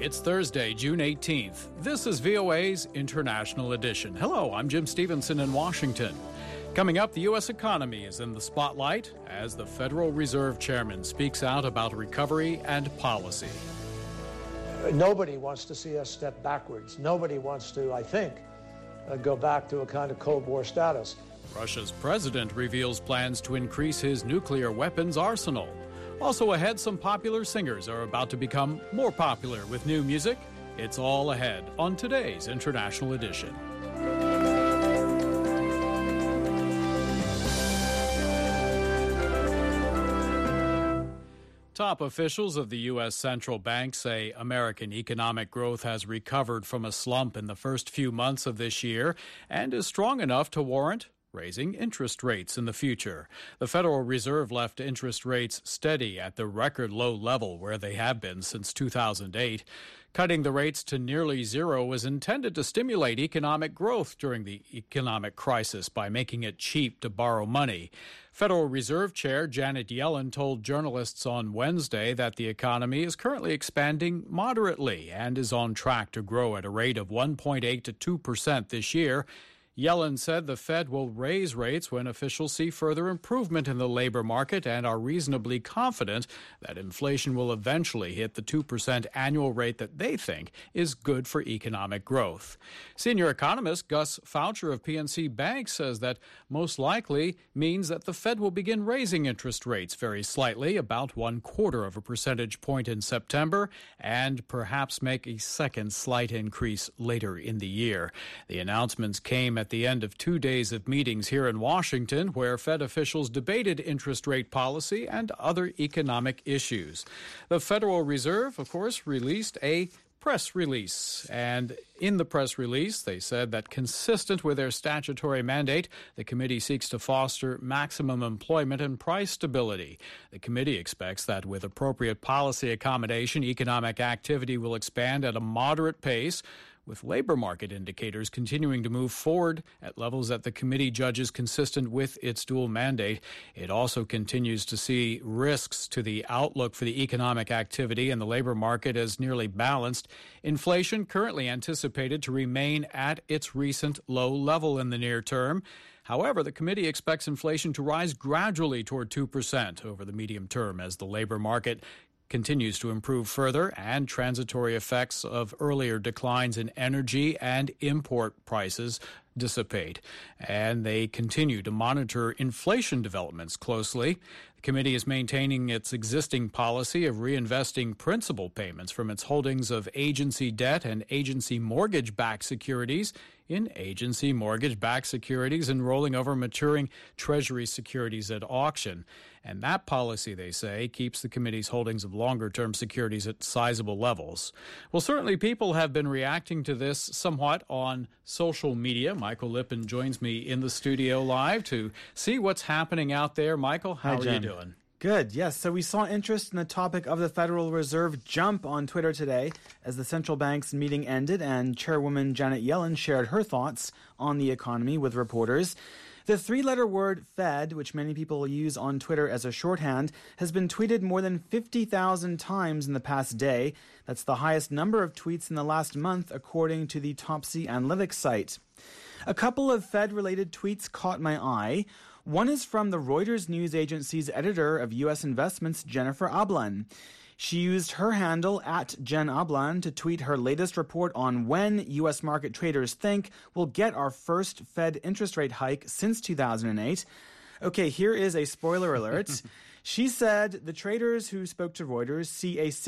It's Thursday, June 18th. This is VOA's International Edition. Hello, I'm Jim Stevenson in Washington. Coming up, the U.S. economy is in the spotlight as the Federal Reserve Chairman speaks out about recovery and policy. Nobody wants to see us step backwards. Nobody wants to, I think, go back to a kind of Cold War status. Russia's president reveals plans to increase his nuclear weapons arsenal. Also ahead, some popular singers are about to become more popular with new music. It's all ahead on today's International Edition. Top officials of the U.S. Central Bank say American economic growth has recovered from a slump in the first few months of this year and is strong enough to warrant raising interest rates in the future. The Federal Reserve left interest rates steady at the record low level where they have been since 2008. Cutting the rates to nearly zero was intended to stimulate economic growth during the economic crisis by making it cheap to borrow money. Federal Reserve Chair Janet Yellen told journalists on Wednesday that the economy is currently expanding moderately and is on track to grow at a rate of 1.8 to 2% this year. Yellen said the Fed will raise rates when officials see further improvement in the labor market and are reasonably confident that inflation will eventually hit the 2% annual rate that they think is good for economic growth. Senior economist Gus Foucher of PNC Bank says that most likely means that the Fed will begin raising interest rates very slightly, about 1/4 of a percentage point in September, and perhaps make a second slight increase later in the year. The announcements came at the end of 2 days of meetings here in Washington, where Fed officials debated interest rate policy and other economic issues. The Federal Reserve, of course, released a press release. And in the press release, they said that consistent with their statutory mandate, the committee seeks to foster maximum employment and price stability. The committee expects that with appropriate policy accommodation, economic activity will expand at a moderate pace, with labor market indicators continuing to move forward at levels that the committee judges consistent with its dual mandate. It also continues to see risks to the outlook for the economic activity and the labor market as nearly balanced. Inflation currently anticipated to remain at its recent low level in the near term. However, the committee expects inflation to rise gradually toward 2% over the medium term as the labor market continues to improve further and transitory effects of earlier declines in energy and import prices dissipate. And they continue to monitor inflation developments closely. The committee is maintaining its existing policy of reinvesting principal payments from its holdings of agency debt and agency mortgage-backed securities in agency mortgage-backed securities and rolling over maturing Treasury securities at auction. And that policy, they say, keeps the committee's holdings of longer-term securities at sizable levels. Well, certainly people have been reacting to this somewhat on social media. Michael Lippin joins me in the studio live to see what's happening out there. Michael, how are you doing? Good, yes. So we saw interest in the topic of the Federal Reserve jump on Twitter today as the central bank's meeting ended and Chairwoman Janet Yellen shared her thoughts on the economy with reporters. The three-letter word Fed, which many people use on Twitter as a shorthand, has been tweeted more than 50,000 times in the past day. That's the highest number of tweets in the last month, according to the Topsy Analytics site. A couple of Fed-related tweets caught my eye. One is from the Reuters news agency's editor of U.S. investments, Jennifer Ablan. She used her handle @JenAblan to tweet her latest report on when U.S. market traders think we'll get our first Fed interest rate hike since 2008. Okay, here is a spoiler alert. She said the traders who spoke to Reuters see a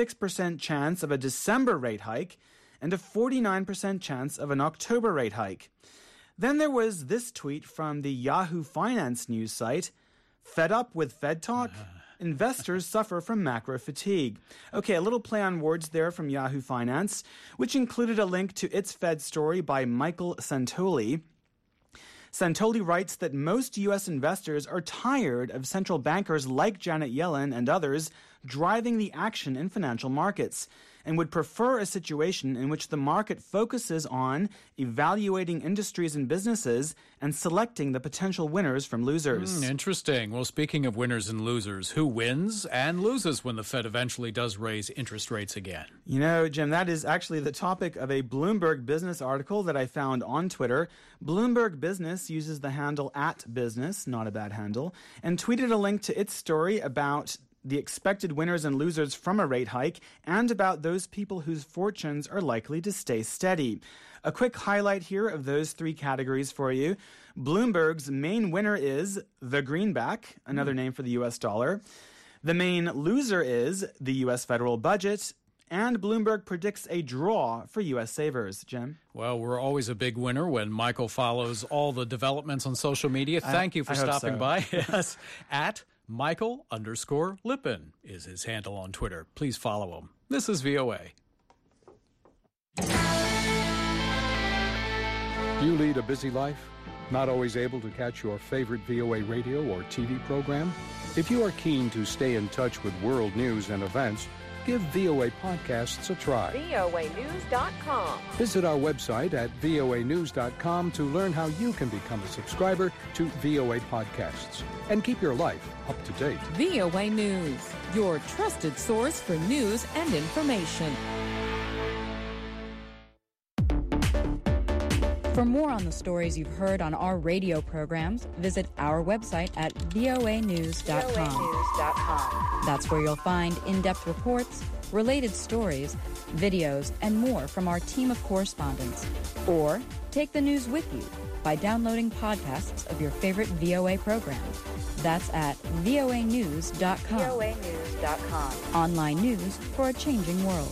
66% chance of a December rate hike and a 49% chance of an October rate hike. Then there was this tweet from the Yahoo Finance news site. Fed up with Fed talk? Investors suffer from macro fatigue. Okay, a little play on words there from Yahoo Finance, which included a link to its Fed story by Michael Santoli. Santoli writes that most U.S. investors are tired of central bankers like Janet Yellen and others driving the action in financial markets. and would prefer a situation in which the market focuses on evaluating industries and businesses and selecting the potential winners from losers. Interesting. Well, speaking of winners and losers, who wins and loses when the Fed eventually does raise interest rates again? You know, Jim, that is actually the topic of a Bloomberg Business article that I found on Twitter. Bloomberg Business uses the handle @business, not a bad handle, and tweeted a link to its story about the expected winners and losers from a rate hike and about those people whose fortunes are likely to stay steady. A quick highlight here of those three categories for you. Bloomberg's main winner is the greenback, another name for the U.S. dollar. The main loser is the U.S. federal budget. And Bloomberg predicts a draw for U.S. savers. Jim? Well, we're always a big winner when Michael follows all the developments on social media. Thank you for stopping by. Yes, @Michael_Lipin is his handle on Twitter. Please follow him. This is VOA. You lead a busy life? Not always able to catch your favorite VOA radio or TV program? If you are keen to stay in touch with world news and events, give VOA Podcasts a try. voanews.com. Visit our website at voanews.com to learn how you can become a subscriber to VOA Podcasts and keep your life up to date. VOA News, your trusted source for news and information. For more on the stories you've heard on our radio programs, visit our website at voanews.com. That's where you'll find in-depth reports, related stories, videos, and more from our team of correspondents. Or take the news with you by downloading podcasts of your favorite VOA programs. That's at voanews.com. voanews.com. Online news for a changing world.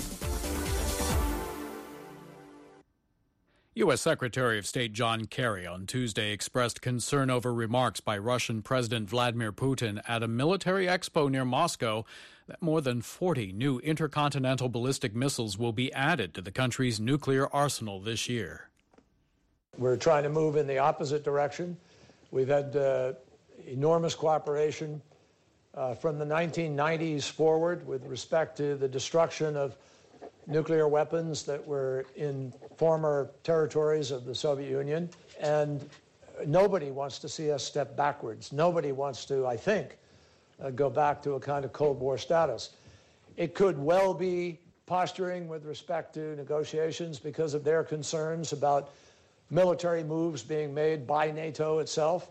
U.S. Secretary of State John Kerry on Tuesday expressed concern over remarks by Russian President Vladimir Putin at a military expo near Moscow that more than 40 new intercontinental ballistic missiles will be added to the country's nuclear arsenal this year. We're trying to move in the opposite direction. We've had enormous cooperation from the 1990s forward with respect to the destruction of nuclear weapons that were in former territories of the Soviet Union. And nobody wants to see us step backwards. Nobody wants to, I think, go back to a kind of Cold War status. It could well be posturing with respect to negotiations because of their concerns about military moves being made by NATO itself,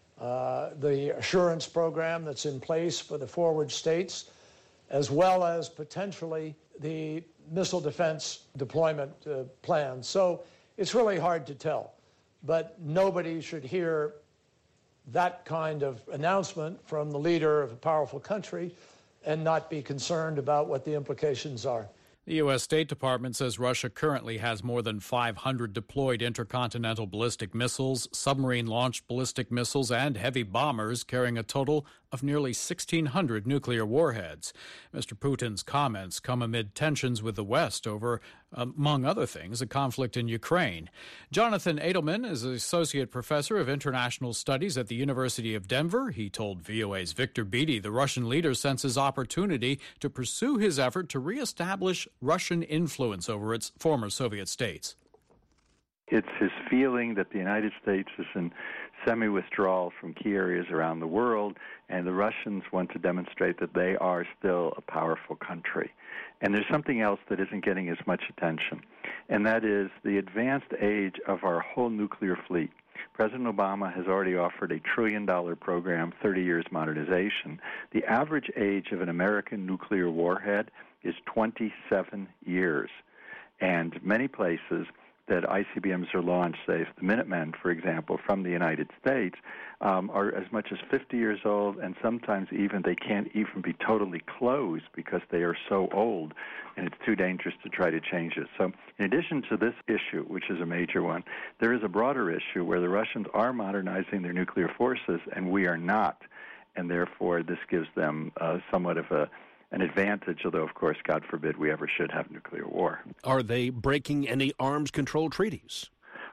the assurance program that's in place for the forward states, as well as potentially the missile defense deployment plan. So it's really hard to tell. But nobody should hear that kind of announcement from the leader of a powerful country and not be concerned about what the implications are. The U.S. State Department says Russia currently has more than 500 deployed intercontinental ballistic missiles, submarine-launched ballistic missiles, and heavy bombers carrying a total of nearly 1,600 nuclear warheads. Mr. Putin's comments come amid tensions with the West over, among other things, a conflict in Ukraine. Jonathan Edelman is an associate professor of international studies at the University of Denver. He told VOA's Victor Beatty the Russian leader senses opportunity to pursue his effort to reestablish Russian influence over its former Soviet states. It's his feeling that the United States is in semi-withdrawal from key areas around the world, and the Russians want to demonstrate that they are still a powerful country. And there's something else that isn't getting as much attention, and that is the advanced age of our whole nuclear fleet. President Obama has already offered a $1 trillion program, 30 years modernization. The average age of an American nuclear warhead is 27 years. And many places that ICBMs are launched, say the Minutemen, for example, from the United States, are as much as 50 years old, and sometimes even they can't even be totally closed because they are so old, and it's too dangerous to try to change it. So in addition to this issue, which is a major one, there is a broader issue where the Russians are modernizing their nuclear forces, and we are not, and therefore this gives them somewhat of an advantage, although, of course, God forbid we ever should have nuclear war. Are they breaking any arms control treaties?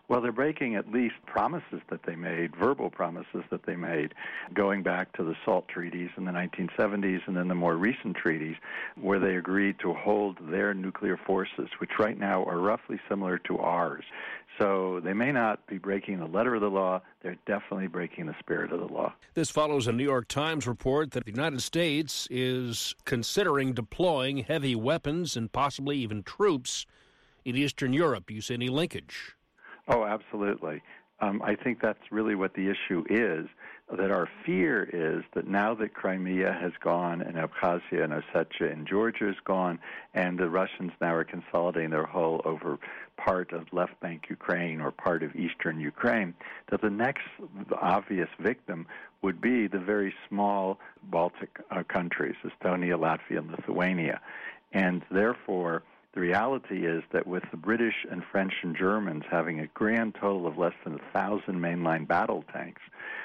Well, they're breaking at least promises that they made, verbal promises that they made, going back to the SALT treaties in the 1970s and then the more recent treaties where they agreed to hold their nuclear forces, which right now are roughly similar to ours. So they may not be breaking the letter of the law, they're definitely breaking the spirit of the law. This follows a New York Times report that the United States is considering deploying heavy weapons and possibly even troops in Eastern Europe. Do you see any linkage? Oh, absolutely. I think that's really what the issue is, that our fear is that now that Crimea has gone and Abkhazia and Ossetia and Georgia is gone and the Russians now are consolidating their hold over part of left bank Ukraine or part of eastern Ukraine, that the next obvious victim would be the very small Baltic countries, Estonia, Latvia, and Lithuania. And therefore, the reality is that with the British and French and Germans having a grand total of less than 1,000 mainline battle tanks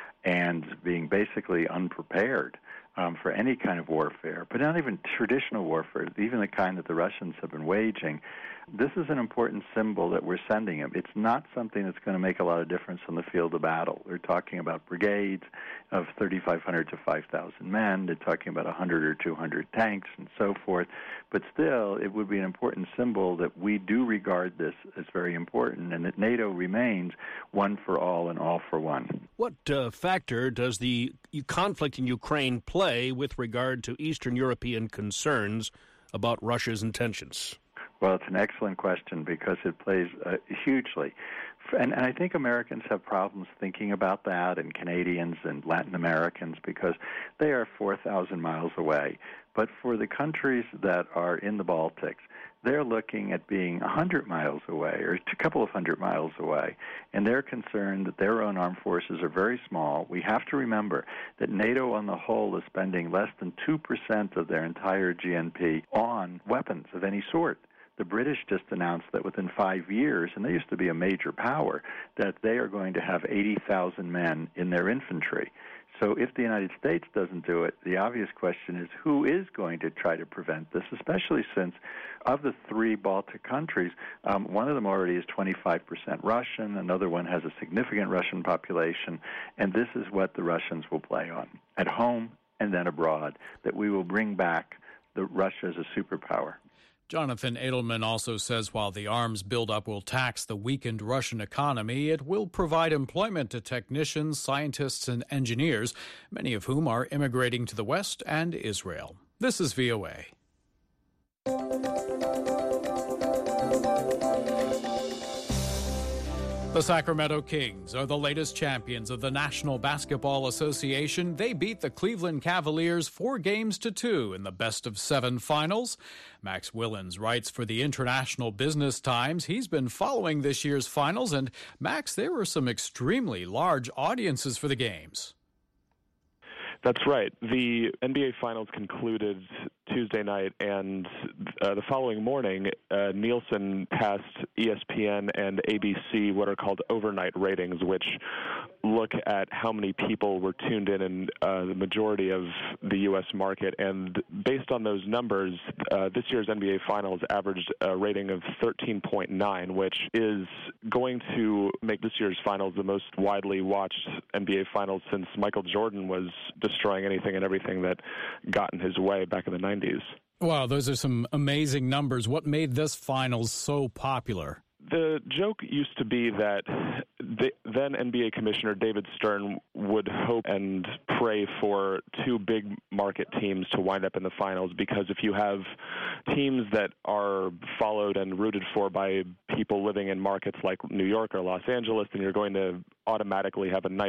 and being basically unprepared for any kind of warfare, but not even traditional warfare, even the kind that the Russians have been waging, this is an important symbol that we're sending them. It's not something that's going to make a lot of difference on the field of battle. They're talking about brigades of 3,500 to 5,000 men. They're talking about 100 or 200 tanks and so forth. But still, it would be an important symbol that we do regard this as very important and that NATO remains one for all and all for one. What factor does the conflict in Ukraine play with regard to Eastern European concerns about Russia's intentions? Well, it's an excellent question because it plays hugely. And I think Americans have problems thinking about that, and Canadians and Latin Americans, because they are 4,000 miles away. But for the countries that are in the Baltics, they're looking at being 100 miles away or a couple of hundred miles away, and they're concerned that their own armed forces are very small. We have to remember that NATO on the whole is spending less than 2% of their entire GNP on weapons of any sort. The British just announced that within 5 years, and they used to be a major power, that they are going to have 80,000 men in their infantry. So if the United States doesn't do it, the obvious question is who is going to try to prevent this, especially since of the three Baltic countries, one of them already is 25% Russian, another one has a significant Russian population, and this is what the Russians will play on, at home and then abroad, that we will bring back Russia as a superpower. Jonathan Edelman also says while the arms buildup will tax the weakened Russian economy, it will provide employment to technicians, scientists, and engineers, many of whom are immigrating to the West and Israel. This is VOA. The Sacramento Kings are the latest champions of the National Basketball Association. They beat the Cleveland Cavaliers 4-2 in the best-of-7 finals. Max Willens writes for the International Business Times. He's been following this year's finals, and Max, there were some extremely large audiences for the games. That's right. The NBA Finals concluded Tuesday night, and the following morning, Nielsen passed ESPN and ABC what are called overnight ratings, which look at how many people were tuned in the majority of the U.S. market. And based on those numbers, this year's NBA Finals averaged a rating of 13.9, which is going to make this year's Finals the most widely watched NBA Finals since Michael Jordan was destroying anything and everything that got in his way back in the 90s. Wow, those are some amazing numbers. What made this finals so popular? The joke used to be that then NBA Commissioner David Stern would hope and pray for two big market teams to wind up in the finals, because if you have teams that are followed and rooted for by people living in markets like New York or Los Angeles, then you're going to automatically have a nice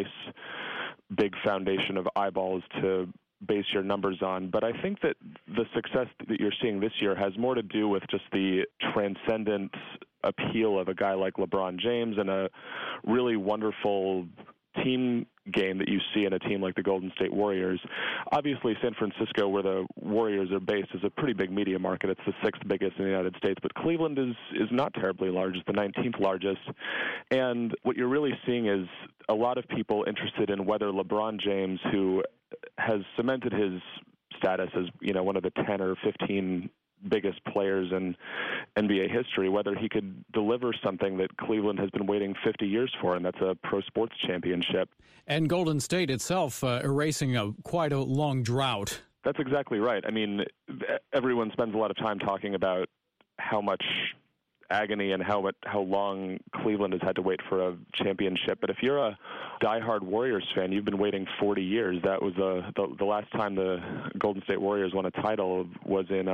big foundation of eyeballs to base your numbers on. But I think that the success that you're seeing this year has more to do with just the transcendent appeal of a guy like LeBron James and a really wonderful team game that you see in a team like the Golden State Warriors. Obviously, San Francisco, where the Warriors are based, is a pretty big media market. It's the sixth biggest in the United States, but Cleveland is not terribly large. It's the 19th largest. And what you're really seeing is a lot of people interested in whether LeBron James, who has cemented his status as, one of the 10 or 15 biggest players in NBA history, whether he could deliver something that Cleveland has been waiting 50 years for, and that's a pro sports championship. And Golden State itself erasing quite a long drought. That's exactly right. I mean, everyone spends a lot of time talking about how much agony and how long Cleveland has had to wait for a championship. But if you're a diehard Warriors fan, you've been waiting 40 years. That was the last time the Golden State Warriors won a title was in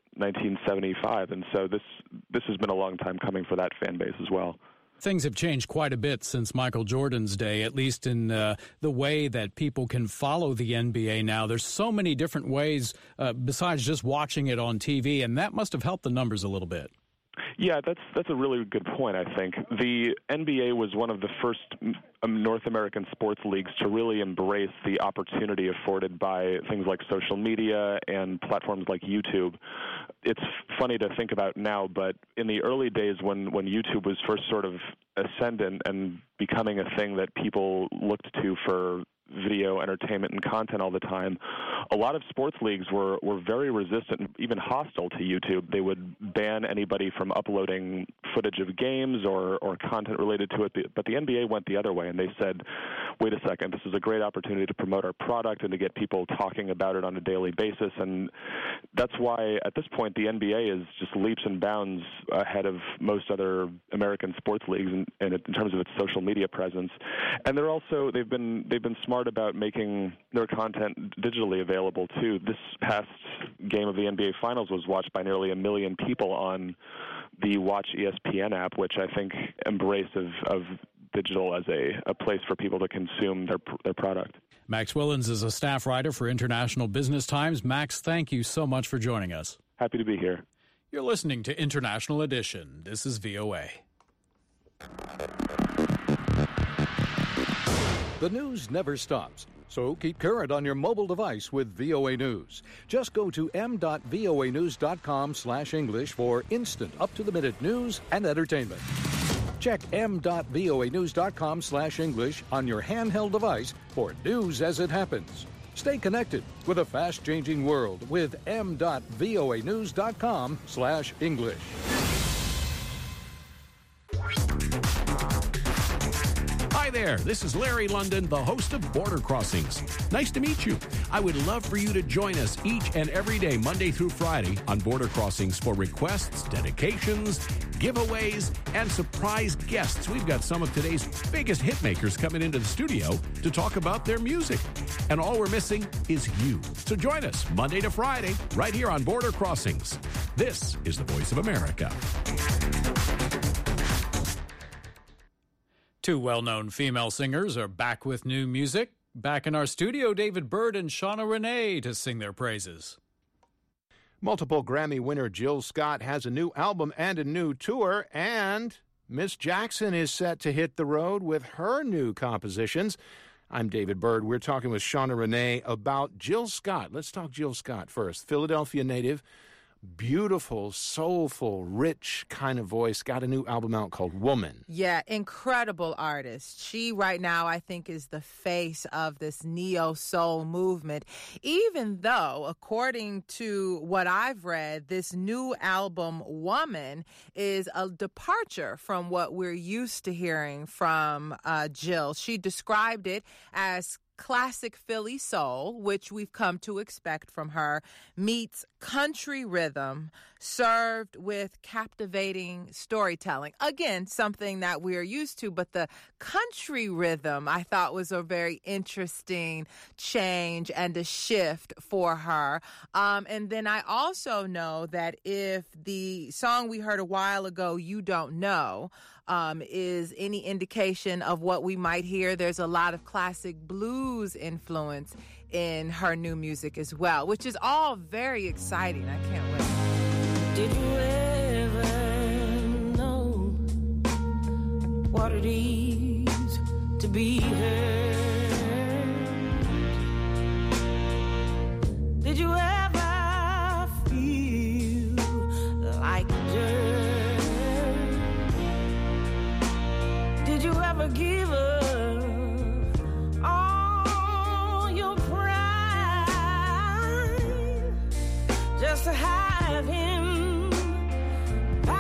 1975, and so this has been a long time coming for that fan base as well. Things have changed quite a bit since Michael Jordan's day, at least in the way that people can follow the NBA now. There's so many different ways besides just watching it on TV, and that must have helped the numbers a little bit. Yeah, that's a really good point, I think. The NBA was one of the first North American sports leagues to really embrace the opportunity afforded by things like social media and platforms like YouTube. It's funny to think about now, but in the early days when YouTube was first sort of ascendant and becoming a thing that people looked to for video entertainment and content all the time, a lot of sports leagues were very resistant, even hostile to YouTube. They would ban anybody from uploading footage of games or content related to it. But the NBA went the other way, and they said, wait a second, this is a great opportunity to promote our product and to get people talking about it on a daily basis. And that's why, at this point, the NBA is just leaps and bounds ahead of most other American sports leagues in terms of its social media presence. And they've been smart about making their content digitally available too. This past game of the NBA Finals was watched by nearly 1 million people on the Watch ESPN app, which I think embrace of digital as a place for people to consume their product. Max Willens is a staff writer for International Business Times. Max, thank you so much for joining us. Happy to be here. You're listening to International Edition. This is VOA. The news never stops, so keep current on your mobile device with VOA News. Just go to m.voanews.com/English for instant, up-to-the-minute news and entertainment. Check m.voanews.com/English on your handheld device for news as it happens. Stay connected with a fast-changing world with m.voanews.com/English. Hi there, this is Larry London, the host of Border Crossings. Nice to meet you. I would love for you to join us each and every day, Monday through Friday, on Border Crossings for requests, dedications, giveaways, and surprise guests. We've got some of today's biggest hit makers coming into the studio to talk about their music. And all we're missing is you. So join us Monday to Friday, right here on Border Crossings. This is the Voice of America. Two well-known female singers are back with new music. Back in our studio, David Byrd and Shauna Renee to sing their praises. Multiple Grammy winner Jill Scott has a new album and a new tour, and Miss Jackson is set to hit the road with her new compositions. I'm David Byrd. We're talking with Shauna Renee about Jill Scott. Let's talk Jill Scott first. Philadelphia native, beautiful, soulful, rich kind of voice. Got a new album out called Woman. Yeah, incredible artist. She right now, I think, is the face of this neo-soul movement, even though, according to what I've read, this new album, Woman, is a departure from what we're used to hearing from Jill. She described it as classic Philly soul, which we've come to expect from her, meets country rhythm served with captivating storytelling. Again, something that we're used to, but the country rhythm I thought was a very interesting change and a shift for her. And then I also know that if the song we heard a while ago, You Don't Know, is any indication of what we might hear, there's a lot of classic blues influence in her new music as well, which is all very exciting. I can't wait. Did you ever know what it is to be hurt? Did you ever feel like dirt? Did you ever give up all your pride just to have him by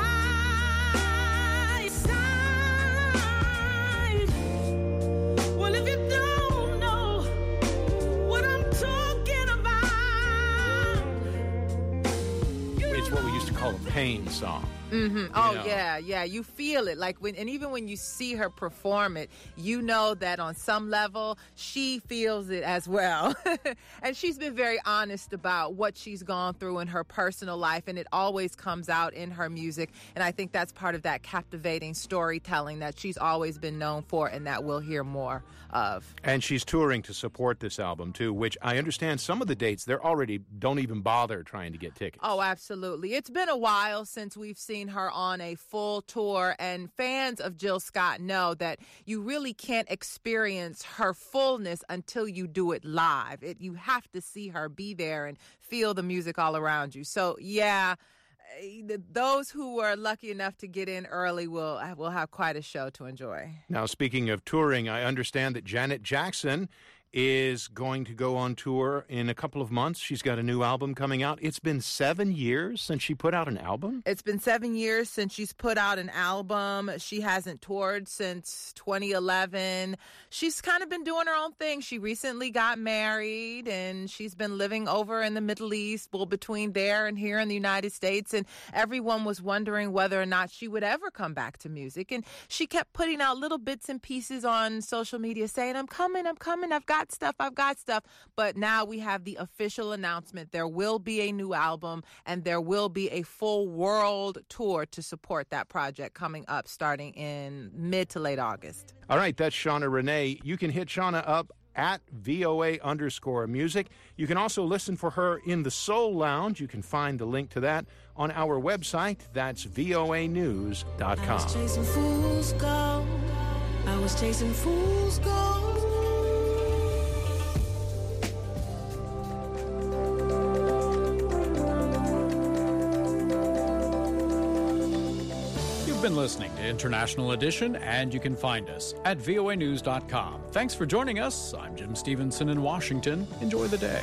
call a pain song. Mm-hmm. Oh, yeah. You feel it. Even when you see her perform it, you know that on some level, she feels it as well. And she's been very honest about what she's gone through in her personal life, and it always comes out in her music. And I think that's part of that captivating storytelling that she's always been known for and that we'll hear more of. And she's touring to support this album, too, which I understand some of the dates, they're already don't even bother trying to get tickets. Oh, absolutely. It's been a while since we've seen her on a full tour, and fans of Jill Scott know that you really can't experience her fullness until you do it live. You have to see her, be there, and feel the music all around you. So, yeah, those who were lucky enough to get in early will have quite a show to enjoy. Now, speaking of touring, I understand that Janet Jackson is going to go on tour in a couple of months. She's got a new album coming out. It's been 7 years since she put out an album? It's been 7 years since she's put out an album. She hasn't toured since 2011. She's kind of been doing her own thing. She recently got married, and she's been living over in the Middle East, between there and here in the United States, and everyone was wondering whether or not she would ever come back to music. And she kept putting out little bits and pieces on social media saying, I'm coming, I've got stuff. But now we have the official announcement. There will be a new album, and there will be a full world tour to support that project coming up starting in mid to late August. All right, that's Shauna Renee. You can hit Shauna up at VOA_music. You can also listen for her in the Soul Lounge. You can find the link to that on our website. That's voanews.com. I was chasing fool's gold. I was chasing fool's gold. You've been listening to International Edition, and you can find us at voanews.com. Thanks for joining us. I'm Jim Stevenson in Washington. Enjoy the day.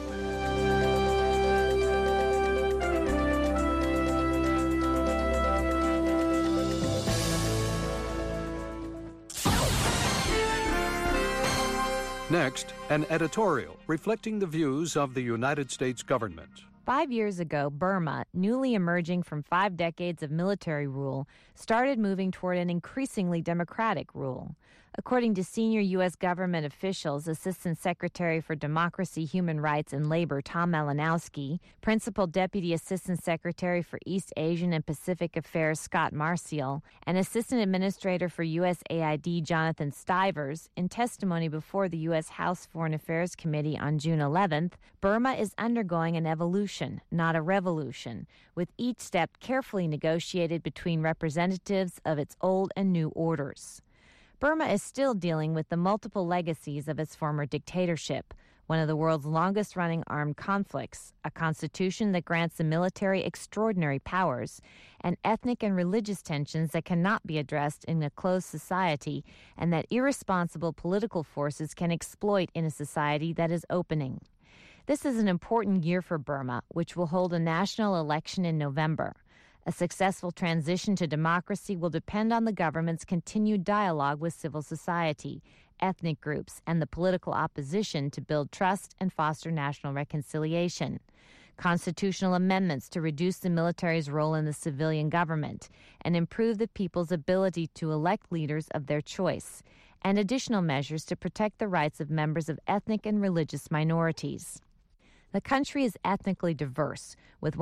Next, an editorial reflecting the views of the United States government. 5 years ago, Burma, newly emerging from 5 decades of military rule, started moving toward an increasingly democratic rule. According to senior U.S. government officials, Assistant Secretary for Democracy, Human Rights, and Labor Tom Malinowski, Principal Deputy Assistant Secretary for East Asian and Pacific Affairs Scott Marcial, and Assistant Administrator for USAID Jonathan Stivers, in testimony before the U.S. House Foreign Affairs Committee on June 11th, Burma is undergoing an evolution, not a revolution, with each step carefully negotiated between representatives of its old and new orders. Burma is still dealing with the multiple legacies of its former dictatorship, one of the world's longest-running armed conflicts, a constitution that grants the military extraordinary powers, and ethnic and religious tensions that cannot be addressed in a closed society and that irresponsible political forces can exploit in a society that is opening. This is an important year for Burma, which will hold a national election in November. A successful transition to democracy will depend on the government's continued dialogue with civil society, ethnic groups, and the political opposition to build trust and foster national reconciliation. Constitutional amendments to reduce the military's role in the civilian government and improve the people's ability to elect leaders of their choice, and additional measures to protect the rights of members of ethnic and religious minorities. The country is ethnically diverse, with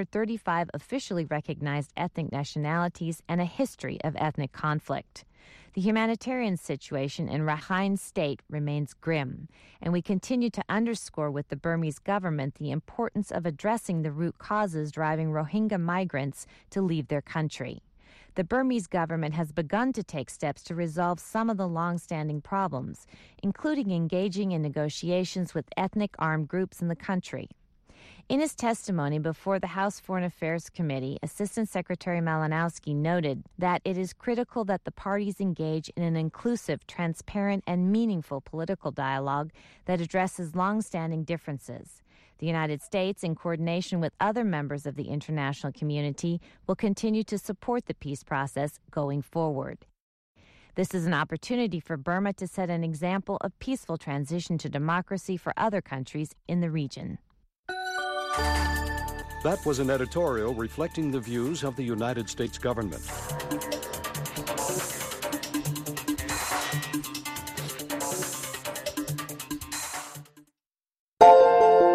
135 officially recognized ethnic nationalities and a history of ethnic conflict. The humanitarian situation in Rakhine State remains grim, and we continue to underscore with the Burmese government the importance of addressing the root causes driving Rohingya migrants to leave their country. The Burmese government has begun to take steps to resolve some of the long-standing problems, including engaging in negotiations with ethnic armed groups in the country. In his testimony before the House Foreign Affairs Committee, Assistant Secretary Malinowski noted that it is critical that the parties engage in an inclusive, transparent, and meaningful political dialogue that addresses long-standing differences. The United States, in coordination with other members of the international community, will continue to support the peace process going forward. This is an opportunity for Burma to set an example of peaceful transition to democracy for other countries in the region. That was an editorial reflecting the views of the United States government.